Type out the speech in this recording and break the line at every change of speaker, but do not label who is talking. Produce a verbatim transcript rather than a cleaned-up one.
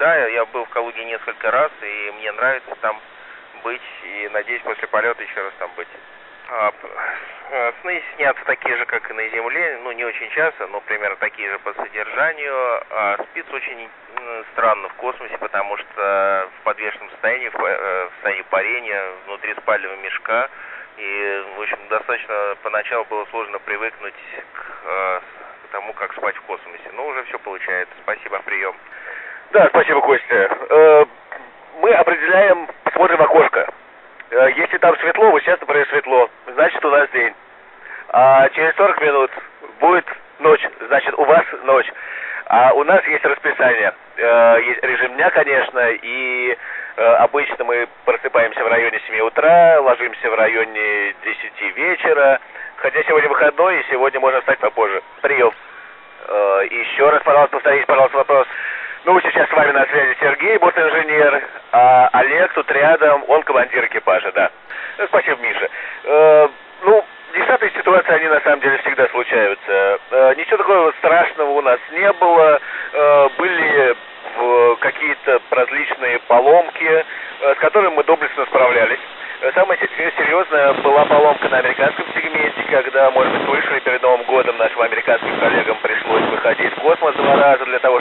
Да, я был в Калуге несколько раз, и мне нравится там быть, и надеюсь после полета еще раз там быть. А, сны снятся такие же, как и на Земле, ну не очень часто, но примерно такие же по содержанию. А спится очень странно в космосе, потому что в подвешенном состоянии, в, в состоянии парения, внутри спального мешка. И, в общем, достаточно поначалу было сложно привыкнуть к, к тому, как спать в космосе. Но уже все получается. Спасибо, прием.
Да, спасибо, Костя. Мы определяем, смотрим в окошко. Если там светло, вот сейчас, например, светло, значит у нас день. А через сорок минут будет ночь, значит у вас ночь. А у нас есть расписание. Есть режим дня, конечно, и обычно мы просыпаемся в районе семи утра, ложимся в районе десяти вечера. Хотя сегодня выходной, и сегодня можно встать попозже. Прием. Еще раз, пожалуйста, повторите, пожалуйста, вопрос. Ну, сейчас с вами на связи Сергей, бортинженер, а Олег тут рядом, он командир экипажа, да. Спасибо, Миша. Э, ну, десятые ситуации, они на самом деле всегда случаются. Э, ничего такого страшного у нас не было. Э, были в какие-то различные поломки, э, с которыми мы доблестно справлялись. Самая серьезная была поломка на американском сегменте, когда, может быть, слышали, перед Новым годом нашим американским коллегам пришлось выходить в космос два раза для того,